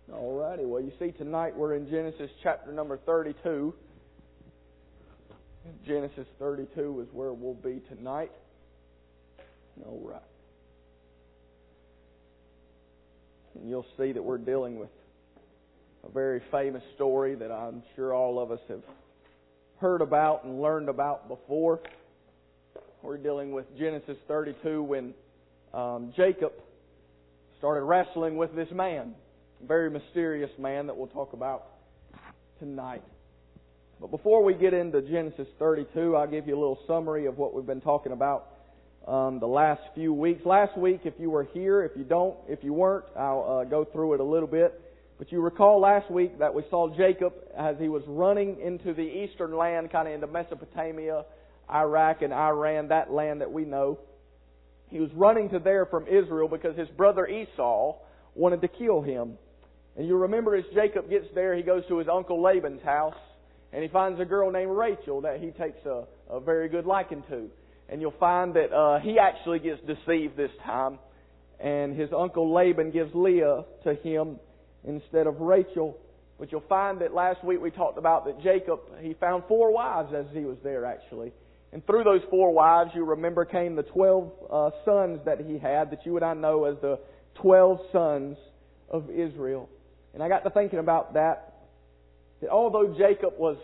Alrighty, well you see tonight we're in Genesis chapter number 32. Genesis 32 is where we'll be tonight. Alright. And you'll see that we're dealing with a very famous story that I'm sure all of us have heard about and learned about before. We're dealing with Genesis 32 when Jacob started wrestling with this man. Very mysterious man that we'll talk about tonight. But before we get into Genesis 32, I'll give you a little summary of what we've been talking about the last few weeks. Last week, if you were here, if you weren't, I'll go through it a little bit. But you recall last week that we saw Jacob as he was running into the eastern land, kind of into Mesopotamia, Iraq and Iran, that land that we know. He was running to there from Israel because his brother Esau wanted to kill him. And you remember as Jacob gets there, he goes to his uncle Laban's house, and he finds a girl named Rachel that he takes a very good liking to. And you'll find that he actually gets deceived this time, and his uncle Laban gives Leah to him instead of Rachel. But you'll find that last week we talked about that Jacob, he found 4 wives as he was there actually. And through those 4 wives, you remember, came the 12 sons that he had, that you and I know as the 12 sons of Israel. And I got to thinking about that although Jacob was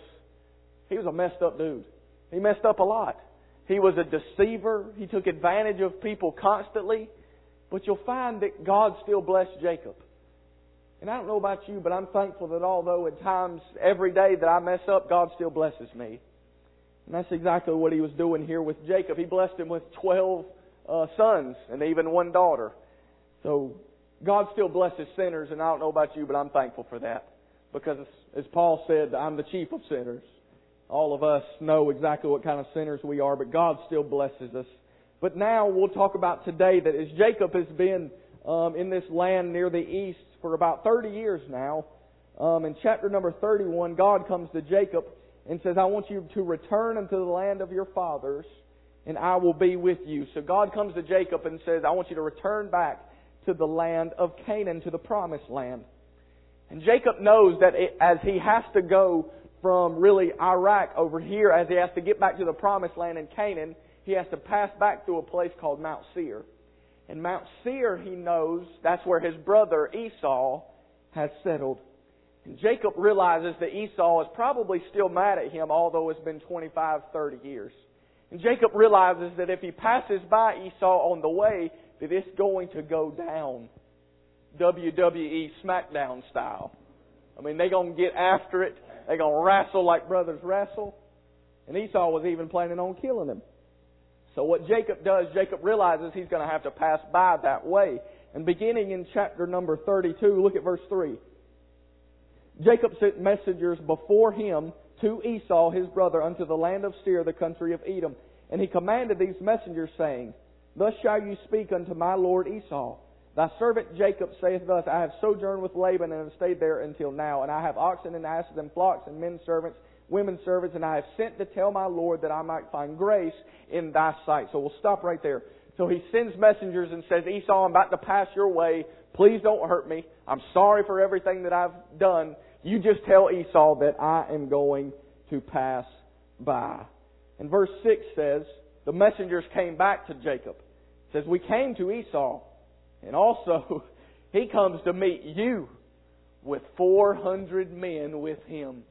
a messed up dude. He messed up a lot. He was a deceiver. He took advantage of people constantly. But you'll find that God still blessed Jacob. And I don't know about you, but I'm thankful that although at times, every day that I mess up, God still blesses me. And that's exactly what He was doing here with Jacob. He blessed him with 12 sons and even 1 daughter. So God still blesses sinners, and I don't know about you, but I'm thankful for that. Because as Paul said, I'm the chief of sinners. All of us know exactly what kind of sinners we are, but God still blesses us. But now we'll talk about today that as Jacob has been in this land near the east for about 30 years now, in chapter number 31, God comes to Jacob and says, I want you to return unto the land of your fathers, and I will be with you. So God comes to Jacob and says, I want you to return back to the land of Canaan, to the promised land. And Jacob knows that as he has to go from really Iraq over here, as he has to get back to the promised land in Canaan, he has to pass back through a place called Mount Seir. And Mount Seir, he knows, that's where his brother Esau has settled. And Jacob realizes that Esau is probably still mad at him, although it's been 25, 30 years. And Jacob realizes that if he passes by Esau on the way, that it's going to go down. WWE SmackDown style. I mean, they're going to get after it. They're going to wrestle like brothers wrestle. And Esau was even planning on killing him. So what Jacob does, Jacob realizes he's going to have to pass by that way. And beginning in chapter number 32, look at verse 3. Jacob sent messengers before him to Esau his brother unto the land of Seir, the country of Edom. And he commanded these messengers, saying, Thus shall you speak unto my lord Esau. Thy servant Jacob saith thus, I have sojourned with Laban and have stayed there until now. And I have oxen and asses and flocks and men servants, women servants, and I have sent to tell my Lord that I might find grace in thy sight. So we'll stop right there. So he sends messengers and says, Esau, I'm about to pass your way. Please don't hurt me. I'm sorry for everything that I've done. You just tell Esau that I am going to pass by. And verse 6 says, the messengers came back to Jacob. It says, we came to Esau, and also he comes to meet you with 400 men with him.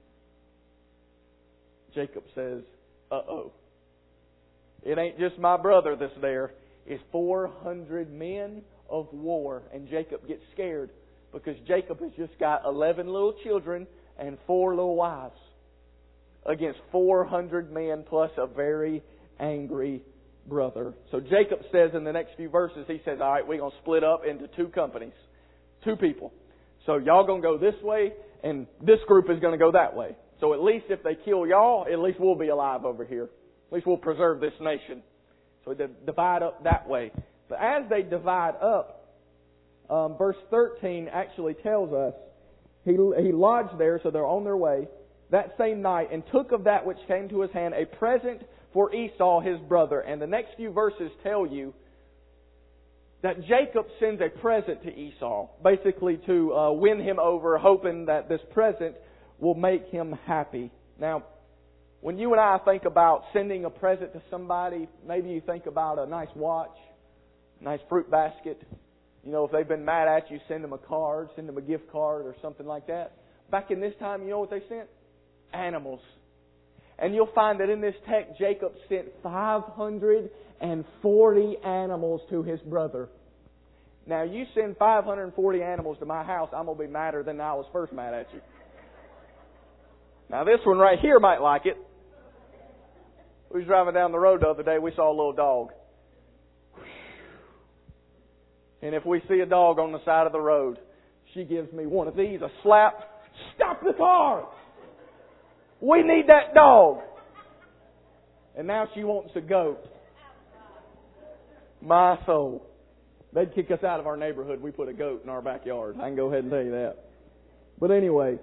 Jacob says, uh-oh. It ain't just my brother that's there. It's 400 men of war. And Jacob gets scared because Jacob has just got 11 little children and 4 little wives against 400 men plus a very angry brother. So Jacob says in the next few verses, he says, all right, we're going to split up into 2 companies, 2 people. So y'all going to go this way and this group is going to go that way. So at least if they kill y'all, at least we'll be alive over here. At least we'll preserve this nation. So they divide up that way. But as they divide up, verse 13 actually tells us, he lodged there, so they're on their way, that same night, and took of that which came to his hand a present for Esau his brother. And the next few verses tell you that Jacob sends a present to Esau, basically to win him over, hoping that this present will make him happy. Now, when you and I think about sending a present to somebody, maybe you think about a nice watch, a nice fruit basket. You know, if they've been mad at you, send them a card, send them a gift card or something like that. Back in this time, you know what they sent? Animals. And you'll find that in this text, Jacob sent 540 animals to his brother. Now, you send 540 animals to my house, I'm going to be madder than I was first mad at you. Now, this one right here might like it. We was driving down the road the other day, we saw a little dog. And if we see a dog on the side of the road, she gives me one of these, a slap. Stop the car! We need that dog! And now she wants a goat. My soul. They'd kick us out of our neighborhood. We put a goat in our backyard. I can go ahead and tell you that. But anyway,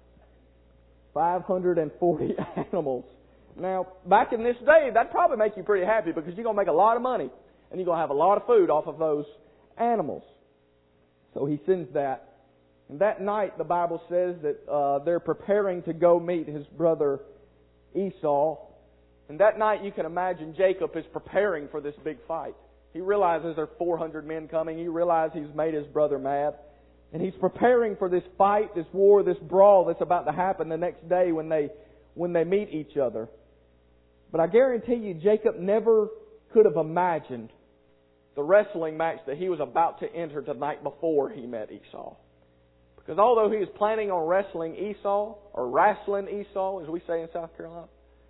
540 animals. Now, back in this day, that'd probably make you pretty happy because you're going to make a lot of money. And you're going to have a lot of food off of those animals. So he sends that. And that night, the Bible says that they're preparing to go meet his brother Esau. And that night, you can imagine Jacob is preparing for this big fight. He realizes there are 400 men coming. He realizes he's made his brother mad. And he's preparing for this fight, this war, this brawl that's about to happen the next day when they meet each other. But I guarantee you, Jacob never could have imagined the wrestling match that he was about to enter the night before he met Esau. Because although he was planning on wrestling Esau, or wrestling Esau, as we say in South Carolina,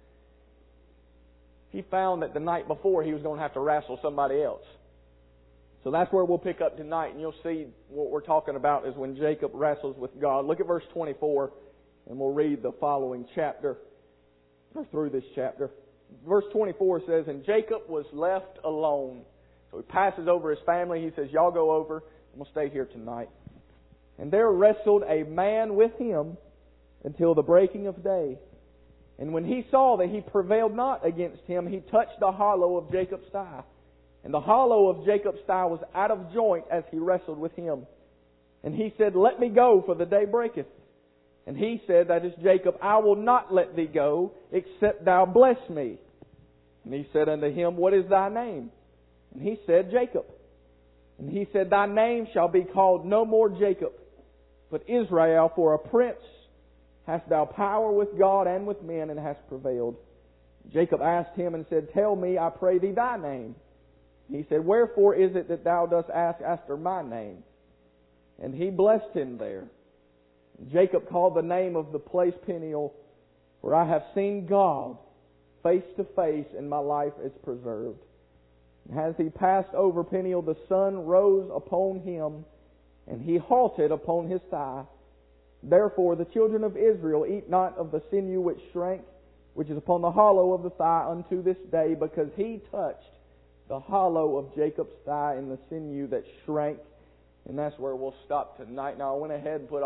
he found that the night before he was going to have to wrestle somebody else. So that's where we'll pick up tonight, and you'll see what we're talking about is when Jacob wrestles with God. Look at verse 24, and we'll read the following chapter, or through this chapter. Verse 24 says, "And Jacob was left alone." So he passes over his family. He says, "Y'all go over. I'm going to stay here tonight." "And there wrestled a man with him until the breaking of day. And when he saw that he prevailed not against him, he touched the hollow of Jacob's thigh. And the hollow of Jacob's thigh was out of joint as he wrestled with him. And he said, Let me go, for the day breaketh. And he said," that is Jacob, "I will not let thee go, except thou bless me. And he said unto him, What is thy name? And he said, Jacob. And he said, Thy name shall be called no more Jacob, but Israel, for a prince hast thou power with God and with men, and hast prevailed. Jacob asked him and said, Tell me, I pray thee, thy name. He said, Wherefore is it that thou dost ask after my name? And he blessed him there. Jacob called the name of the place Peniel, for I have seen God face to face, and my life is preserved. And as he passed over Peniel, the sun rose upon him, and he halted upon his thigh. Therefore the children of Israel eat not of the sinew which shrank, which is upon the hollow of the thigh unto this day, because he touched the hollow of Jacob's thigh in the sinew that shrank. And that's where we'll stop tonight. Now, I went ahead and put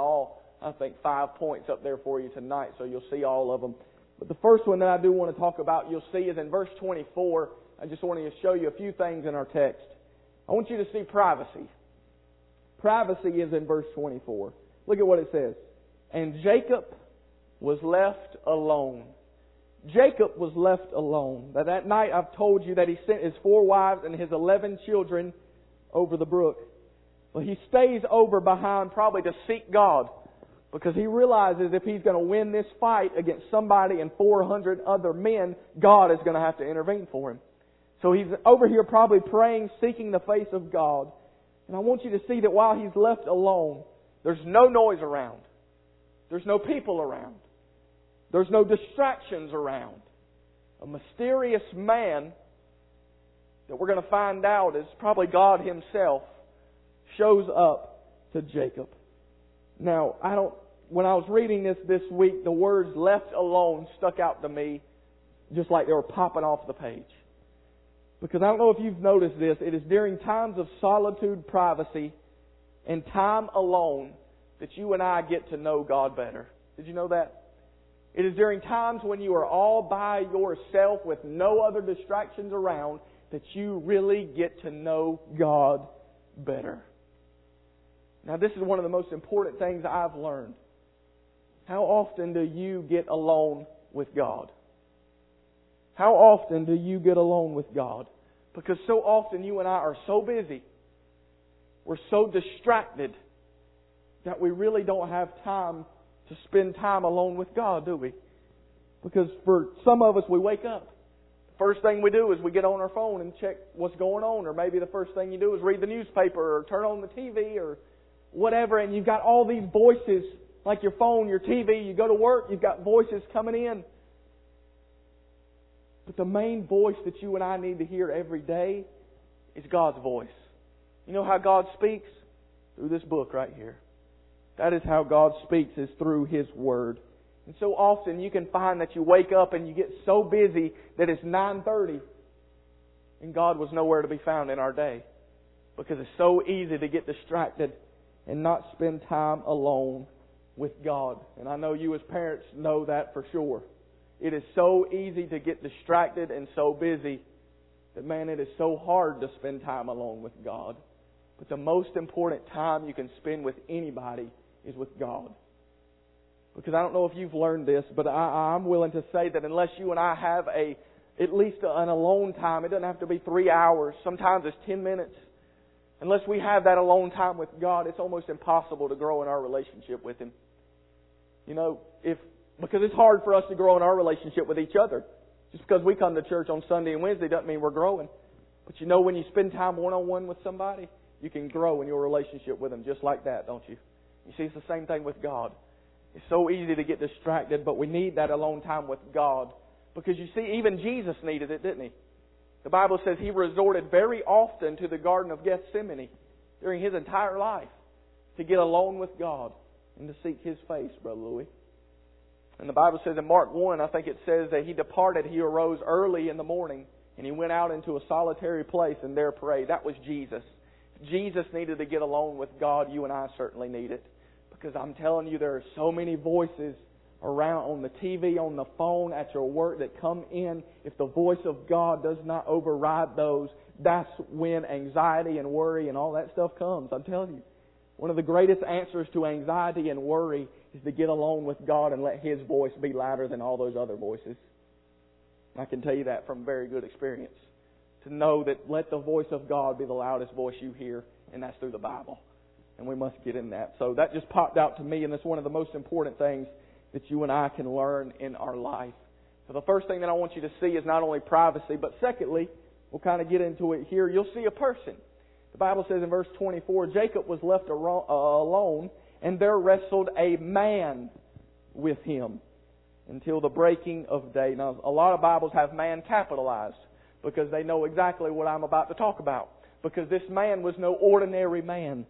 5 points up there for you tonight, so you'll see all of them. But the first one that I do want to talk about, you'll see, is in verse 24. I just want to show you a few things in our text. I want you to see privacy. Privacy is in verse 24. Look at what it says. "And Jacob was left alone." Jacob was left alone. That night I've told you that he sent his 4 wives and his 11 children over the brook. Well, he stays over behind probably to seek God, because he realizes if he's going to win this fight against somebody and 400 other men, God is going to have to intervene for him. So he's over here probably praying, seeking the face of God. And I want you to see that while he's left alone, there's no noise around. There's no people around. There's no distractions around. A mysterious man that we're going to find out is probably God Himself shows up to Jacob. Now, when I was reading this week, the words "left alone" stuck out to me just like they were popping off the page. Because I don't know if you've noticed this, it is during times of solitude, privacy, and time alone that you and I get to know God better. Did you know that? It is during times when you are all by yourself with no other distractions around that you really get to know God better. Now, this is one of the most important things I've learned. How often do you get alone with God? How often do you get alone with God? Because so often you and I are so busy, we're so distracted, that we really don't have time to spend time alone with God, do we? Because for some of us, we wake up. The first thing we do is we get on our phone and check what's going on. Or maybe the first thing you do is read the newspaper or turn on the TV or whatever. And you've got all these voices, like your phone, your TV. You go to work, you've got voices coming in. But the main voice that you and I need to hear every day is God's voice. You know how God speaks? Through this book right here. That is how God speaks, is through His Word. And so often you can find that you wake up and you get so busy that it's 9:30 and God was nowhere to be found in our day. Because it's so easy to get distracted and not spend time alone with God. And I know you as parents know that for sure. It is so easy to get distracted and so busy that, man, it is so hard to spend time alone with God. But the most important time you can spend with anybody is with God. Because I don't know if you've learned this, but I'm willing to say that unless you and I have at least an alone time, it doesn't have to be 3 hours. Sometimes it's 10 minutes. Unless we have that alone time with God, it's almost impossible to grow in our relationship with Him. You know, because it's hard for us to grow in our relationship with each other. Just because we come to church on Sunday and Wednesday doesn't mean we're growing. But you know, when you spend time one-on-one with somebody, you can grow in your relationship with them just like that, don't you? You see, it's the same thing with God. It's so easy to get distracted, but we need that alone time with God. Because you see, even Jesus needed it, didn't He? The Bible says He resorted very often to the Garden of Gethsemane during His entire life to get alone with God and to seek His face, Brother Louis. And the Bible says in Mark 1, I think it says that He departed, He arose early in the morning, and He went out into a solitary place and there prayed. That was Jesus. Jesus needed to get alone with God. You and I certainly need it. Because I'm telling you, there are so many voices around on the TV, on the phone, at your work that come in. If the voice of God does not override those, that's when anxiety and worry and all that stuff comes. I'm telling you. One of the greatest answers to anxiety and worry is to get alone with God and let His voice be louder than all those other voices. I can tell you that from very good experience. To know that let the voice of God be the loudest voice you hear, and that's through the Bible. And we must get in that. So that just popped out to me, and that's one of the most important things that you and I can learn in our life. So the first thing that I want you to see is not only privacy, but secondly, we'll kind of get into it here. You'll see a person. The Bible says in verse 24, Jacob was left alone, and there wrestled a man with him until the breaking of day. Now, a lot of Bibles have man capitalized because they know exactly what I'm about to talk about. Because this man was no ordinary man.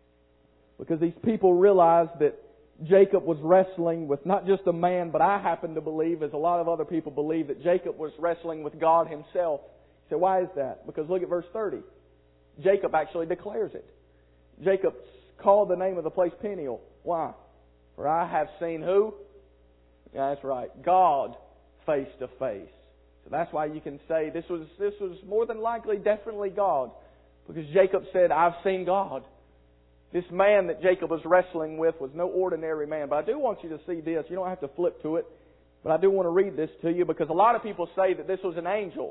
Because these people realized that Jacob was wrestling with not just a man, but I happen to believe, as a lot of other people believe, that Jacob was wrestling with God Himself. You say, why is that? Because look at verse 30. Jacob actually declares it. Jacob called the name of the place Peniel. Why? For I have seen who? Yeah, that's right. God face to face. So that's why you can say this was more than likely definitely God. Because Jacob said, I've seen God. This man that Jacob was wrestling with was no ordinary man. But I do want you to see this. You don't have to flip to it. But I do want to read this to you because a lot of people say that this was an angel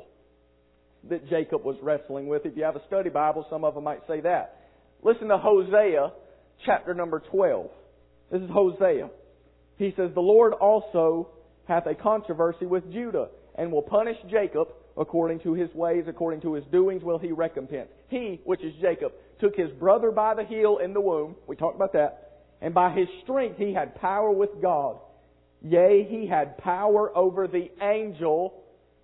that Jacob was wrestling with. If you have a study Bible, some of them might say that. Listen to Hosea chapter number 12. This is Hosea. He says, the Lord also hath a controversy with Judah, and will punish Jacob according to his ways, according to his doings will He recompense. He, which is Jacob, took his brother by the heel in the womb. We talked about that. And by his strength he had power with God. Yea, he had power over the angel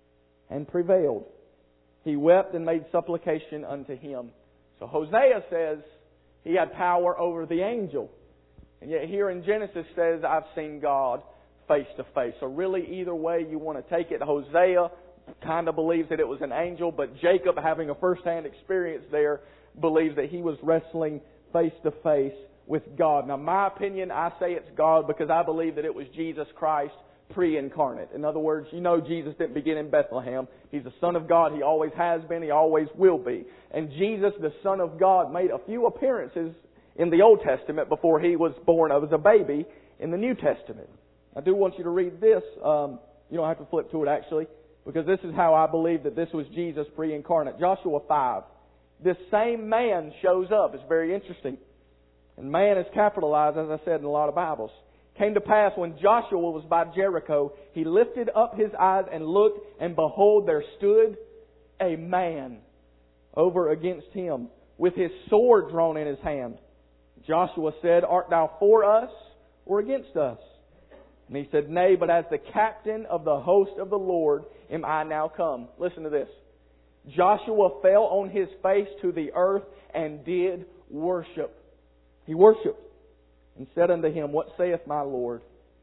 and prevailed. He wept and made supplication unto him. So Hosea says he had power over the angel. And yet here in Genesis says, I've seen God face to face. So really either way you want to take it, Hosea kind of believes that it was an angel, but Jacob, having a first-hand experience there, believes that he was wrestling face to face with God. Now, my opinion, I say it's God because I believe that it was Jesus Christ pre-incarnate. In other words, you know Jesus didn't begin in Bethlehem. He's the Son of God. He always has been. He always will be. And Jesus, the Son of God, made a few appearances in the Old Testament before He was born as a baby in the New Testament. I do want you to read this. You don't have to flip to it actually, because this is how I believe that this was Jesus pre-incarnate. Joshua 5. This same man shows up. It's very interesting. And man is capitalized, as I said, in a lot of Bibles. Came to pass when Joshua was by Jericho, he lifted up his eyes and looked, and behold, there stood a man over against him with his sword drawn in his hand. Joshua said, Art thou for us or against us? And he said, Nay, but as the captain of the host of the Lord am I now come. Listen to this. Joshua fell on his face to the earth and did worship. He worshipped and said unto him, What saith my Lord?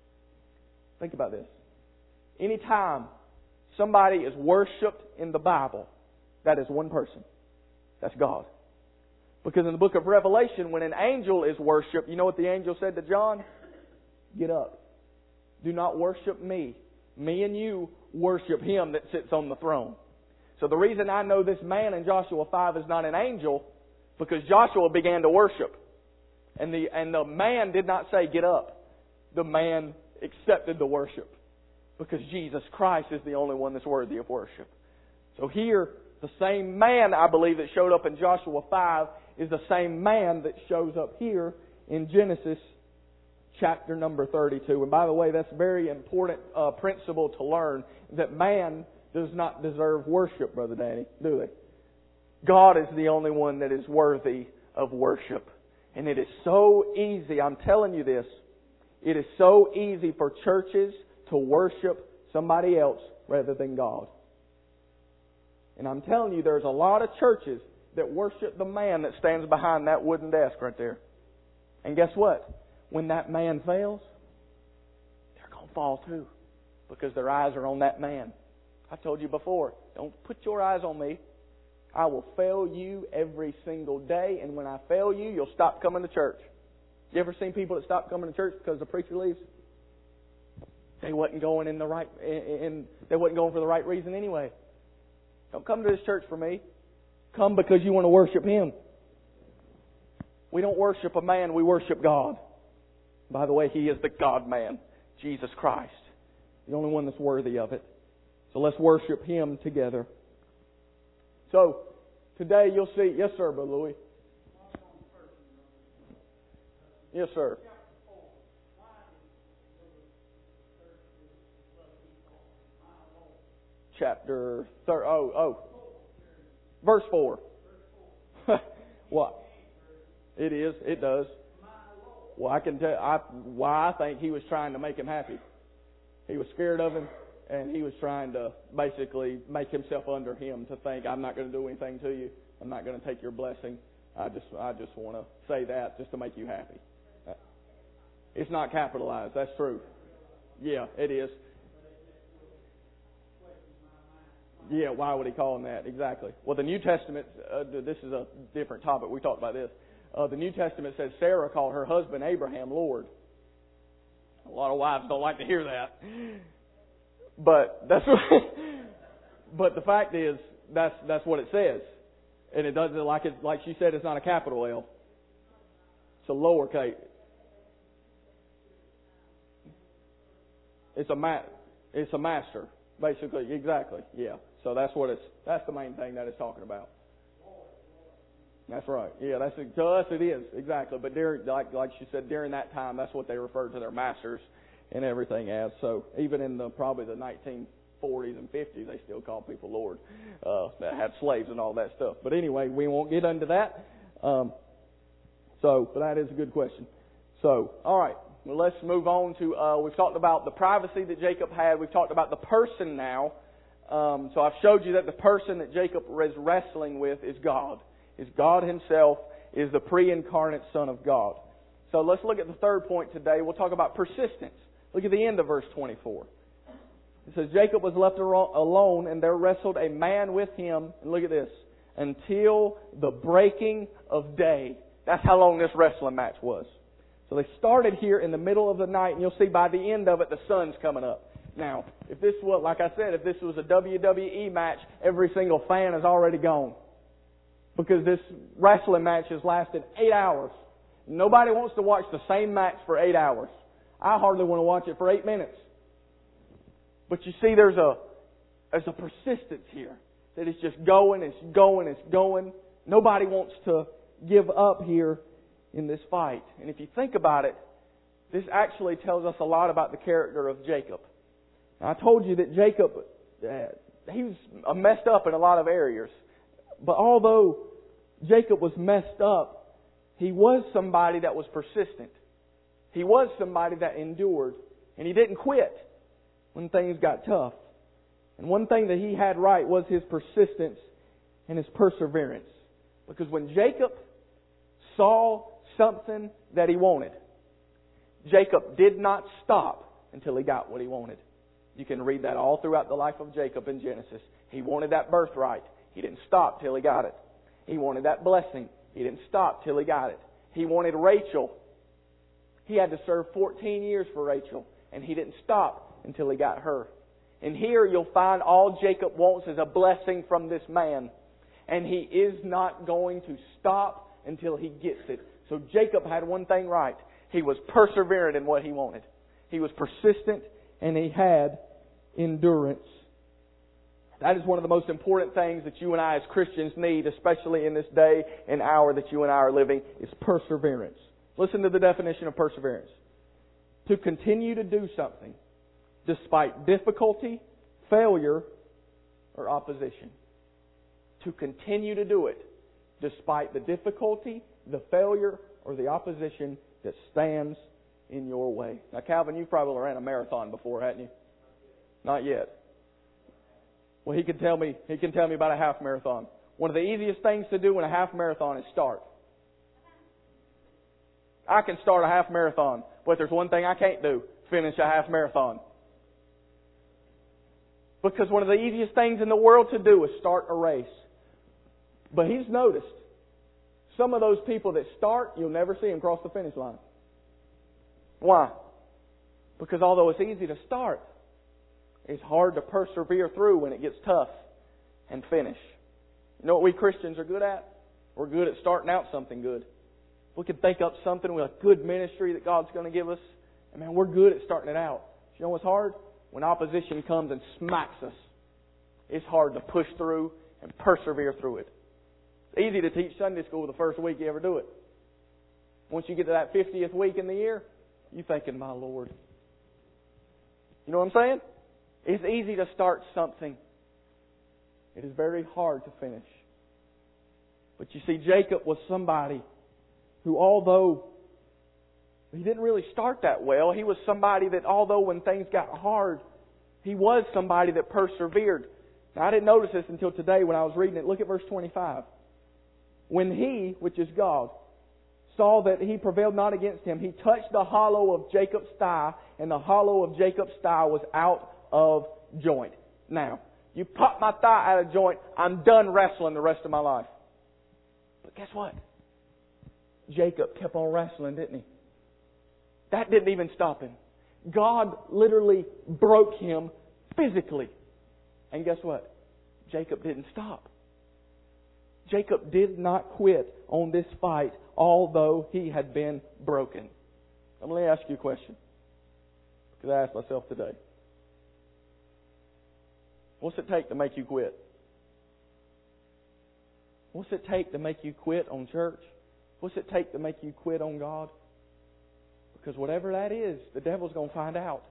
Think about this. Anytime somebody is worshipped in the Bible, that is one person. That's God. Because in the book of Revelation, when an angel is worshipped, you know what the angel said to John? Get up. Do not worship me. Me and you worship Him that sits on the throne. So the reason I know this man in Joshua 5 is not an angel, because Joshua began to worship. And the man did not say, get up. The man accepted the worship. Because Jesus Christ is the only one that's worthy of worship. So here, the same man, I believe, that showed up in Joshua 5 is the same man that shows up here in Genesis chapter number 32. And by the way, that's a very important principle to learn, that man does not deserve worship, Brother Danny, do they? God is the only one that is worthy of worship. And it is so easy, I'm telling you this, it is so easy for churches to worship somebody else rather than God. And I'm telling you, there's a lot of churches that worship the man that stands behind that wooden desk right there. And guess what? When that man fails, they're going to fall too. Because their eyes are on that man. I told you before, don't put your eyes on me. I will fail you every single day, and when I fail you, you'll stop coming to church. You ever seen people that stop coming to church because the preacher leaves? They wasn't going they wasn't going for the right reason anyway. Don't come to this church for me. Come because you want to worship Him. We don't worship a man, we worship God. By the way, He is the God-man, Jesus Christ. The only one that's worthy of it. So let's worship Him together. So, today you'll see... Yes, sir, Brother Louis. Yes, sir. Chapter... Verse 4. What? It is. It does. Well, I can tell why I think He was trying to make him happy. He was scared of him. And he was trying to basically make himself under him to think, I'm not going to do anything to you. I'm not going to take your blessing. I just want to say that just to make you happy. It's not capitalized. That's true. Yeah, it is. Yeah, why would he call him that? Exactly. Well, the New Testament, this is a different topic. We talked about this. The New Testament says Sarah called her husband Abraham Lord. A lot of wives don't like to hear that. But that's what, but the fact is that's what it says, and it doesn't like she said, it's not a capital L. It's a lowercase. It's a master, basically. Exactly. Yeah. So that's the main thing that it's talking about. That's right. Yeah. To us it is exactly. But like she said, during that time, that's what they referred to their masters and everything as. So even in probably the 1940s and 50s, they still call people Lord that had slaves and all that stuff. But anyway, we won't get into that. But that is a good question. So, all right. Well, let's move on to, we've talked about the privacy that Jacob had. We've talked about the person now. So I've showed you that the person that Jacob is wrestling with is God. Is God Himself, is the pre-incarnate Son of God. So let's look at the third point today. We'll talk about persistence. Look at the end of verse 24. It says, Jacob was left alone, and there wrestled a man with him. And look at this. Until the breaking of day. That's how long this wrestling match was. So they started here in the middle of the night, and you'll see by the end of it, the sun's coming up. Now, if this was, like I said, if this was a WWE match, every single fan is already gone. Because this wrestling match has lasted 8 hours. Nobody wants to watch the same match for 8 hours. I hardly want to watch it for 8 minutes. But you see, there's a persistence here. That it's just going, it's going, it's going. Nobody wants to give up here in this fight. And if you think about it, this actually tells us a lot about the character of Jacob. Now, I told you that Jacob, he was messed up in a lot of areas. But although Jacob was messed up, he was somebody that was persistent. He was somebody that endured. And he didn't quit when things got tough. And one thing that he had right was his persistence and his perseverance. Because when Jacob saw something that he wanted, Jacob did not stop until he got what he wanted. You can read that all throughout the life of Jacob in Genesis. He wanted that birthright. He didn't stop till he got it. He wanted that blessing. He didn't stop till he got it. He wanted Rachel. He had to serve 14 years for Rachel, and he didn't stop until he got her. And here you'll find all Jacob wants is a blessing from this man. And he is not going to stop until he gets it. So Jacob had one thing right. He was perseverant in what he wanted. He was persistent and he had endurance. That is one of the most important things that you and I as Christians need, especially in this day and hour that you and I are living, is perseverance. Listen to the definition of perseverance. To continue to do something despite difficulty, failure, or opposition. To continue to do it despite the difficulty, the failure, or the opposition that stands in your way. Now, Calvin, you've probably ran a marathon before, hadn't you? Not yet. Well, he can tell me about a half marathon. One of the easiest things to do in a half marathon is start. I can start a half marathon, but there's one thing I can't do: finish a half marathon. Because one of the easiest things in the world to do is start a race. But he's noticed some of those people that start, you'll never see them cross the finish line. Why? Because although it's easy to start, it's hard to persevere through when it gets tough and finish. You know what we Christians are good at? We're good at starting out something good. We can think up something with a good ministry that God's going to give us. And man, we're good at starting it out. You know what's hard? When opposition comes and smacks us, it's hard to push through and persevere through it. It's easy to teach Sunday school the first week you ever do it. Once you get to that 50th week in the year, you're thinking, my Lord. You know what I'm saying? It's easy to start something. It is very hard to finish. But you see, Jacob was somebody who, although he didn't really start that well, he was somebody that, although when things got hard, he was somebody that persevered. Now, I didn't notice this until today when I was reading it. Look at verse 25. When he, which is God, saw that he prevailed not against him, he touched the hollow of Jacob's thigh, and the hollow of Jacob's thigh was out of joint. Now, you pop my thigh out of joint, I'm done wrestling the rest of my life. But guess what? Jacob kept on wrestling, didn't he? That didn't even stop him. God literally broke him physically. And guess what? Jacob didn't stop. Jacob did not quit on this fight, although he had been broken. Now, let me ask you a question, because I asked myself today. What's it take to make you quit? What's it take to make you quit on church? What's it take to make you quit on God? Because whatever that is, the devil's going to find out.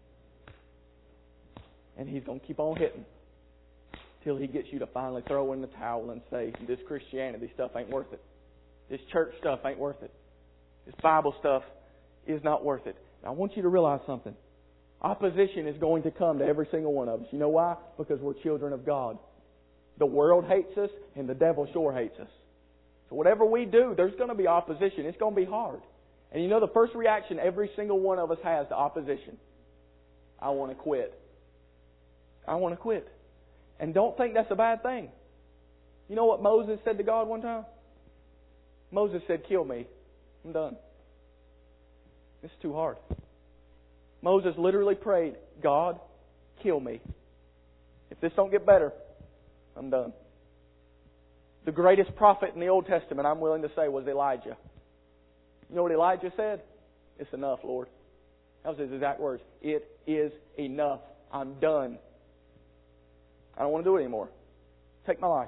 And he's going to keep on hitting till he gets you to finally throw in the towel and say, this Christianity stuff ain't worth it. This church stuff ain't worth it. This Bible stuff is not worth it. Now, I want you to realize something. Opposition is going to come to every single one of us. You know why? Because we're children of God. The world hates us and the devil sure hates us. So whatever we do, there's going to be opposition. It's going to be hard. And you know the first reaction every single one of us has to opposition? I want to quit. I want to quit. And don't think that's a bad thing. You know what Moses said to God one time? Moses said, kill me. I'm done. This is too hard. Moses literally prayed, God, kill me. If this don't get better, I'm done. The greatest prophet in the Old Testament, I'm willing to say, was Elijah. You know what Elijah said? It's enough, Lord. That was his exact words. It is enough. I'm done. I don't want to do it anymore. Take my life.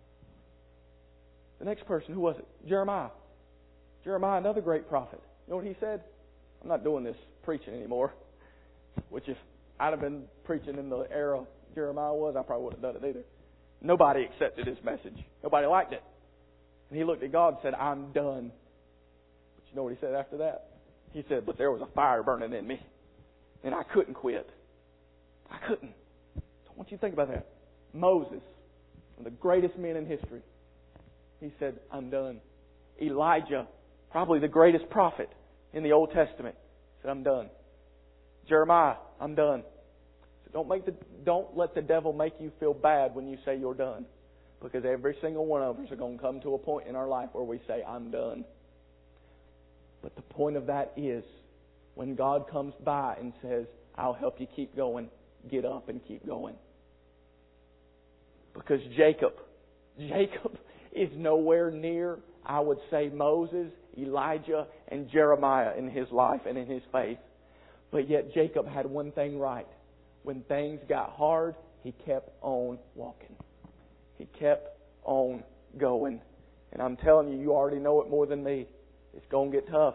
The next person, who was it? Jeremiah. Jeremiah, another great prophet. You know what he said? I'm not doing this preaching anymore. Which if I'd have been preaching in the era Jeremiah was, I probably wouldn't have done it either. Nobody accepted his message. Nobody liked it. And he looked at God and said, I'm done. But you know what he said after that? He said, but there was a fire burning in me. And I couldn't quit. I couldn't. I want you to think about that. Moses, one of the greatest men in history, he said, I'm done. Elijah, probably the greatest prophet in the Old Testament, said, I'm done. Jeremiah, I'm done. So don't let the devil make you feel bad when you say you're done. Because every single one of us are going to come to a point in our life where we say, I'm done. But the point of that is, when God comes by and says, I'll help you keep going, get up and keep going. Because Jacob is nowhere near, I would say, Moses, Elijah, and Jeremiah in his life and in his faith. But yet Jacob had one thing right. When things got hard, he kept on walking. He kept on going. And I'm telling you, you already know it more than me. It's going to get tough.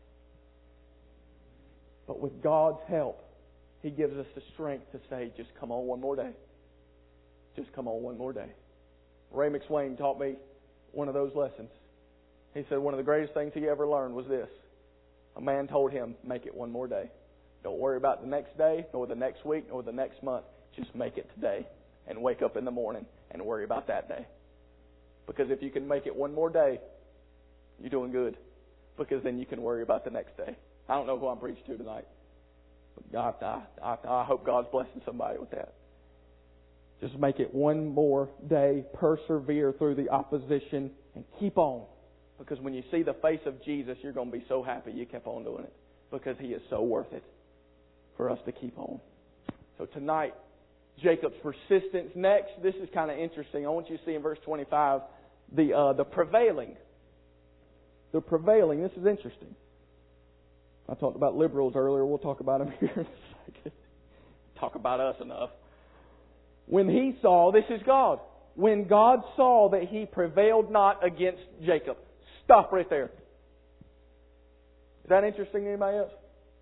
But with God's help, He gives us the strength to say, just come on one more day. Just come on one more day. Ray McSwain taught me one of those lessons. He said one of the greatest things he ever learned was this. A man told him, make it one more day. Don't worry about the next day, nor the next week, nor the next month. Just make it today. And wake up in the morning and worry about that day. Because if you can make it one more day, you're doing good. Because then you can worry about the next day. I don't know who I'm preaching to tonight. But God, I hope God's blessing somebody with that. Just make it one more day. Persevere through the opposition and keep on. Because when you see the face of Jesus, you're going to be so happy you kept on doing it. Because He is so worth it for us to keep on. So tonight, Jacob's persistence. Next, this is kind of interesting. I want you to see in verse 25 the prevailing. The prevailing. This is interesting. I talked about liberals earlier. We'll talk about them here in a second. Talk about us enough. When he saw, this is God. When God saw that he prevailed not against Jacob. Stop right there. Is that interesting to anybody else?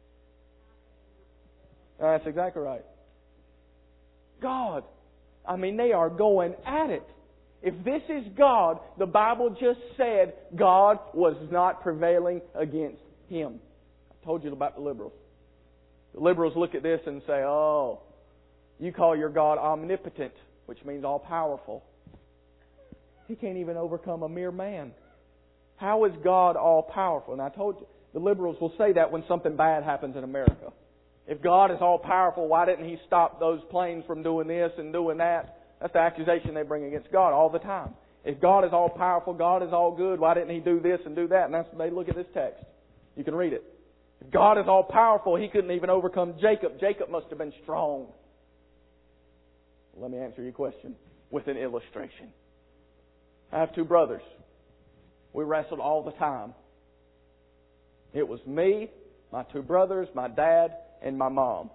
That's exactly right. God. I mean, they are going at it. If this is God, the Bible just said God was not prevailing against him. I told you about the liberals. The liberals look at this and say, oh, you call your God omnipotent, which means all-powerful. He can't even overcome a mere man. How is God all-powerful? And I told you, the liberals will say that when something bad happens in America. If God is all-powerful, why didn't He stop those planes from doing this and doing that? That's the accusation they bring against God all the time. If God is all-powerful, God is all good, why didn't He do this and do that? And that's what they look at this text. You can read it. If God is all-powerful, He couldn't even overcome Jacob. Jacob must have been strong. Let me answer your question with an illustration. I have two brothers. We wrestled all the time. It was me, my two brothers, my dad, and my mom.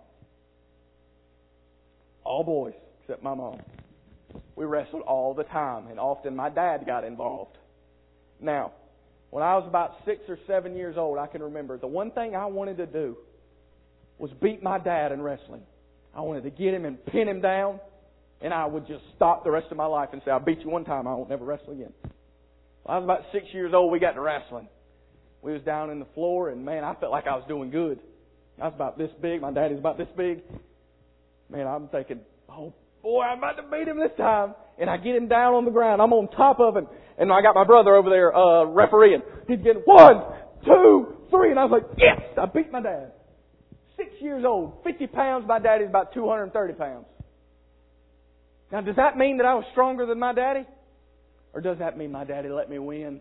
All boys, except my mom. We wrestled all the time, and often my dad got involved. Now, when I was about 6 or 7 years old, I can remember the one thing I wanted to do was beat my dad in wrestling. I wanted to get him and pin him down, and I would just stop the rest of my life and say, I beat you one time, I won't never wrestle again. When I was about 6 years old, we got to wrestling. We was down in the floor, and man, I felt like I was doing good. I was about this big. My daddy's about this big. Man, I'm thinking, oh boy, I'm about to beat him this time. And I get him down on the ground. I'm on top of him. And I got my brother over there refereeing. He's getting 1, 2, 3. And I was like, yes, I beat my dad. 6 years old, 50 pounds. My daddy's about 230 pounds. Now, does that mean that I was stronger than my daddy? Or does that mean my daddy let me win?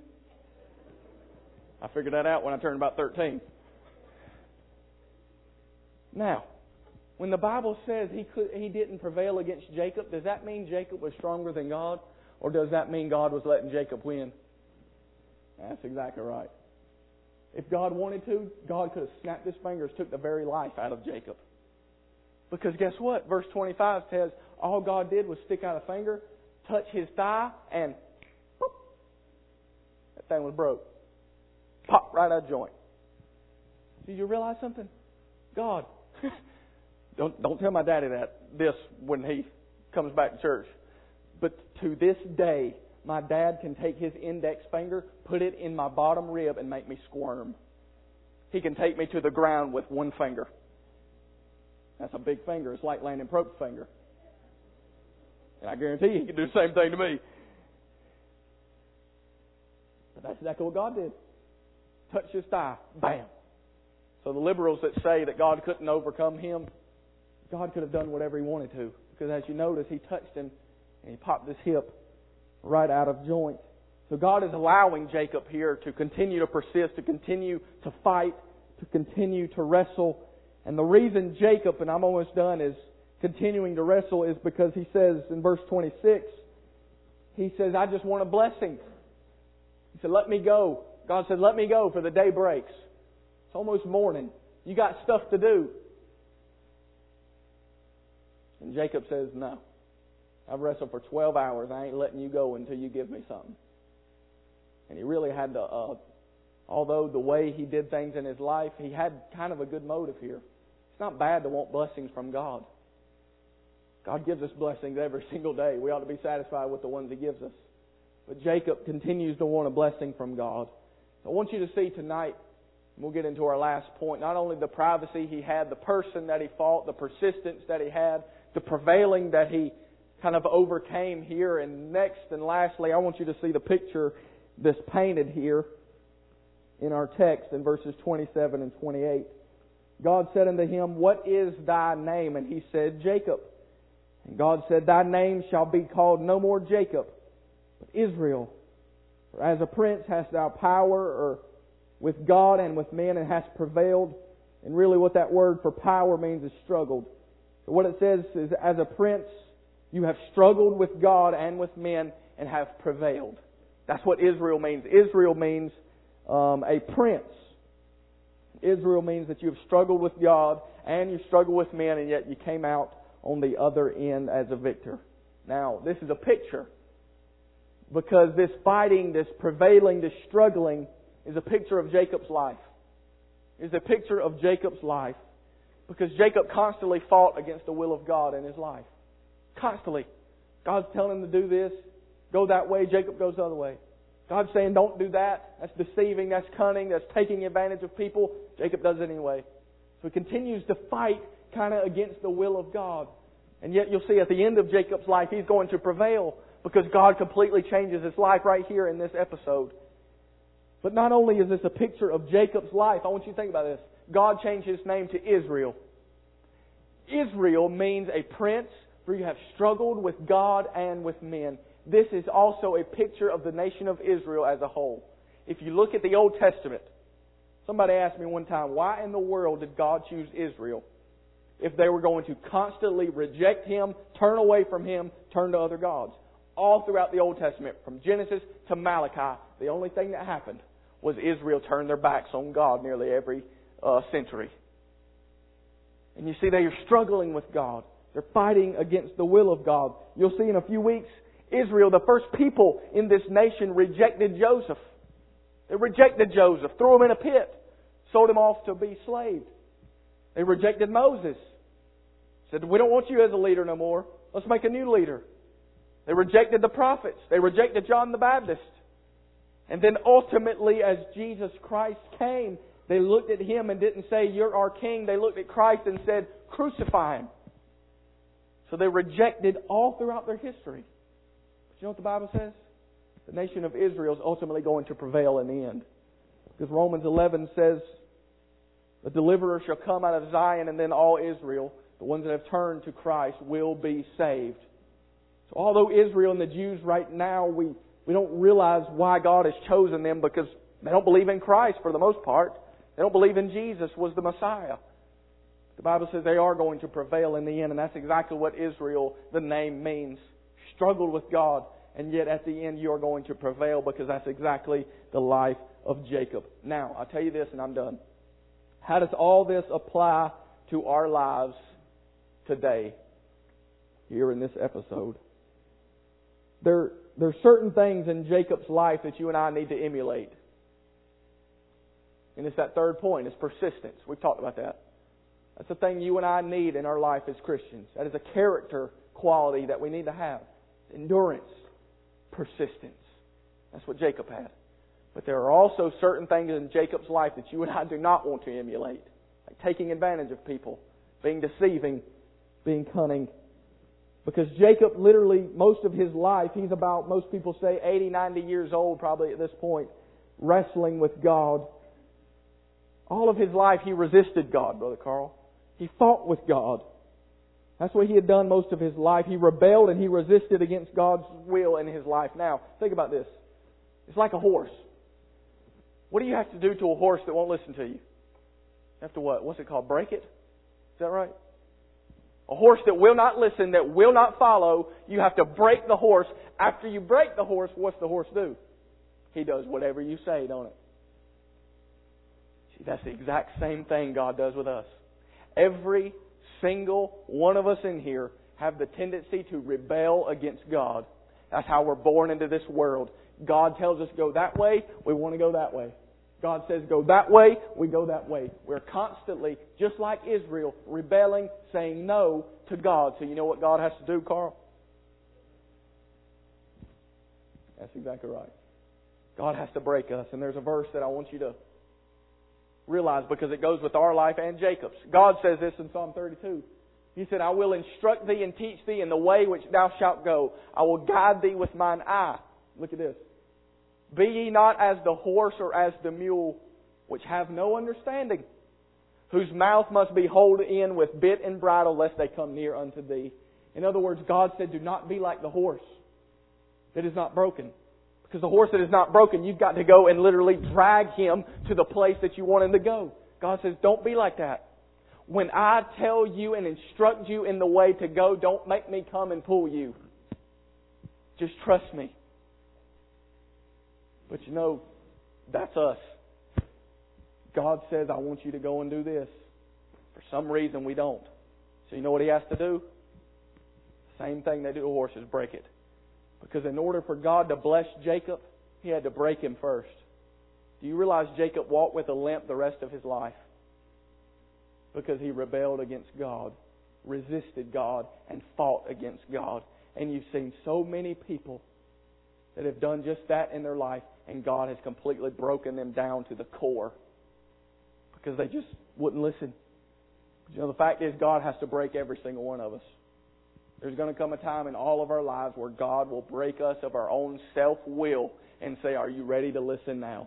I figured that out when I turned about 13. Now, When the Bible says he didn't prevail against Jacob, does that mean Jacob was stronger than God? Or does that mean God was letting Jacob win? That's exactly right. If God wanted to, God could have snapped His fingers, took the very life out of Jacob. Because guess what? Verse 25 says, all God did was stick out a finger, touch his thigh, and boop, that thing was broke. Popped right out of joint. Did you realize something? God, don't tell my daddy this when he comes back to church. But to this day, my dad can take his index finger, put it in my bottom rib, and make me squirm. He can take me to the ground with one finger. That's a big finger. It's like Landon Prope's finger. And I guarantee you he can do the same thing to me. But that's exactly what God did. Touched his thigh. Bam. So the liberals that say that God couldn't overcome him, God could have done whatever He wanted to. Because as you notice, He touched him and He popped his hip right out of joint. So God is allowing Jacob here to continue to persist, to continue to fight, to continue to wrestle. And the reason Jacob, and I'm almost done, is continuing to wrestle is because he says in verse 26, he says, I just want a blessing. He said, let me go. God said, let me go for the day breaks. It's almost morning. You got stuff to do. And Jacob says, no. I've wrestled for 12 hours. I ain't letting you go until you give me something. And he really had to, although the way he did things in his life, he had kind of a good motive here. It's not bad to want blessings from God. God gives us blessings every single day. We ought to be satisfied with the ones He gives us. But Jacob continues to want a blessing from God. I want you to see tonight, we'll get into our last point, not only the privacy he had, the person that he fought, the persistence that he had, the prevailing that he kind of overcame here. And next and lastly, I want you to see the picture that's painted here in our text in verses 27 and 28. God said unto him, what is thy name? And he said, Jacob. And God said, thy name shall be called no more Jacob, but Israel. For as a prince hast thou power with God and with men, and hast prevailed. And really what that word for power means is struggled. So what it says is, as a prince, you have struggled with God and with men and have prevailed. That's what Israel means. Israel means a prince. Israel means that you have struggled with God and you struggled with men, and yet you came out on the other end as a victor. Now, this is a picture, because this fighting, this prevailing, this struggling is a picture of Jacob's life. It's a picture of Jacob's life, because Jacob constantly fought against the will of God in his life. Constantly. God's telling him to do this, go that way, Jacob goes the other way. God's saying, don't do that. That's deceiving, that's cunning, that's taking advantage of people. Jacob does it anyway. So he continues to fight kind of against the will of God. And yet you'll see at the end of Jacob's life, he's going to prevail, because God completely changes his life right here in this episode. But not only is this a picture of Jacob's life, I want you to think about this. God changed his name to Israel. Israel means a prince, for you have struggled with God and with men. This is also a picture of the nation of Israel as a whole. If you look at the Old Testament, somebody asked me one time, why in the world did God choose Israel if they were going to constantly reject Him, turn away from Him, turn to other gods? All throughout the Old Testament, from Genesis to Malachi, the only thing that happened was Israel turned their backs on God nearly every century. And you see, they are struggling with God. They're fighting against the will of God. You'll see in a few weeks, Israel, the first people in this nation, rejected Joseph. They rejected Joseph, threw him in a pit, sold him off to be slaved. They rejected Moses. Said, we don't want you as a leader no more. Let's make a new leader. They rejected the prophets. They rejected John the Baptist. And then ultimately, as Jesus Christ came, they looked at Him and didn't say, you're our King. They looked at Christ and said, crucify Him. So they rejected all throughout their history. But you know what the Bible says? The nation of Israel is ultimately going to prevail in the end. Because Romans 11 says, the deliverer shall come out of Zion, and then all Israel, the ones that have turned to Christ, will be saved. So although Israel and the Jews right now, we don't realize why God has chosen them, because they don't believe in Christ for the most part. They don't believe in Jesus was the Messiah. The Bible says they are going to prevail in the end, and that's exactly what Israel, the name, means. Struggled with God, and yet at the end you are going to prevail, because that's exactly the life of Jacob. Now, I'll tell you this and I'm done. How does all this apply to our lives today, here in this episode? There's certain things in Jacob's life that you and I need to emulate. And it's that third point, it's persistence. We've talked about that. That's the thing you and I need in our life as Christians. That is a character quality that we need to have. Endurance, persistence. That's what Jacob had. But there are also certain things in Jacob's life that you and I do not want to emulate. Like taking advantage of people, being deceiving, being cunning. Because Jacob literally, most of his life, he's about, most people say, 80, 90 years old probably at this point, wrestling with God. All of his life he resisted God, Brother Carl. He fought with God. That's what he had done most of his life. He rebelled and he resisted against God's will in his life. Now, think about this. It's like a horse. What do you have to do to a horse that won't listen to you? You have to what? What's it called? Break it? Is that right? A horse that will not listen, that will not follow, you have to break the horse. After you break the horse, what's the horse do? He does whatever you say, don't it? See, that's the exact same thing God does with us. Every single one of us in here have the tendency to rebel against God. That's how we're born into this world. God tells us go that way, we want to go that way. God says go that way, we go that way. We're constantly, just like Israel, rebelling, saying no to God. So you know what God has to do, Carl? That's exactly right. God has to break us. And there's a verse that I want you to realize, because it goes with our life and Jacob's. God says this in Psalm 32. He said, I will instruct thee and teach thee in the way which thou shalt go. I will guide thee with mine eye. Look at this. Be ye not as the horse or as the mule, which have no understanding, whose mouth must be holden in with bit and bridle, lest they come near unto thee. In other words, God said, do not be like the horse that is not broken. Because the horse that is not broken, you've got to go and literally drag him to the place that you want him to go. God says, don't be like that. When I tell you and instruct you in the way to go, don't make me come and pull you. Just trust me. But you know, that's us. God says, I want you to go and do this. For some reason we don't. So you know what He has to do? Same thing they do to horses, break it. Because in order for God to bless Jacob, He had to break him first. Do you realize Jacob walked with a limp the rest of his life? Because he rebelled against God, resisted God, and fought against God. And you've seen so many people that have done just that in their life, and God has completely broken them down to the core because they just wouldn't listen. You know, the fact is, God has to break every single one of us. There's going to come a time in all of our lives where God will break us of our own self-will and say, are you ready to listen now?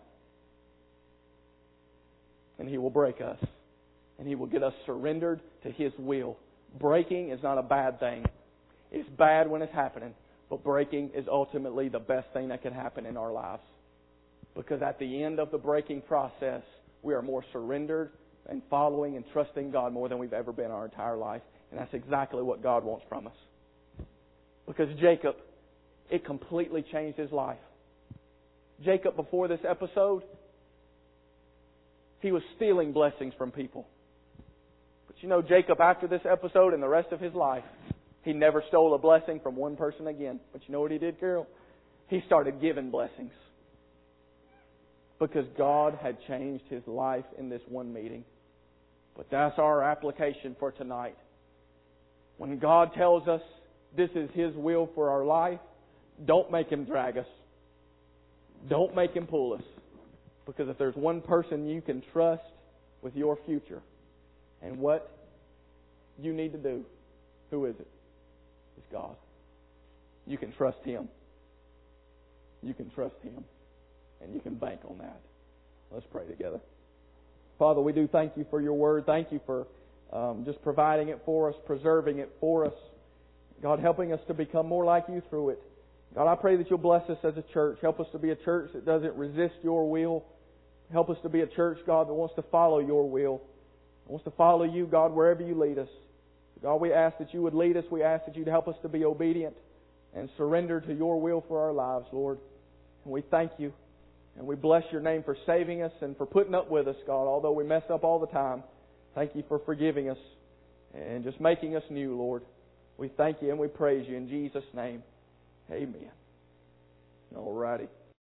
And He will break us. And He will get us surrendered to His will. Breaking is not a bad thing. It's bad when it's happening. But breaking is ultimately the best thing that can happen in our lives. Because at the end of the breaking process, we are more surrendered and following and trusting God more than we've ever been our entire life. And that's exactly what God wants from us. Because Jacob, it completely changed his life. Jacob, before this episode, he was stealing blessings from people. But you know, Jacob, after this episode and the rest of his life, he never stole a blessing from one person again. But you know what he did, Carol? He started giving blessings. Because God had changed his life in this one meeting. But that's our application for tonight. When God tells us this is His will for our life, don't make Him drag us. Don't make Him pull us. Because if there's one person you can trust with your future and what you need to do, who is it? It's God. You can trust Him. You can trust Him. And you can bank on that. Let's pray together. Father, we do thank You for Your Word. Thank You for just providing it for us, preserving it for us. God, helping us to become more like You through it. God, I pray that You'll bless us as a church. Help us to be a church that doesn't resist Your will. Help us to be a church, God, that wants to follow Your will. wants to follow You, God, wherever You lead us. God, we ask that You would lead us. We ask that You'd help us to be obedient and surrender to Your will for our lives, Lord. And we thank You. And we bless Your name for saving us and for putting up with us, God, although we mess up all the time. Thank You for forgiving us and just making us new, Lord. We thank You and we praise You in Jesus' name. Amen. All righty.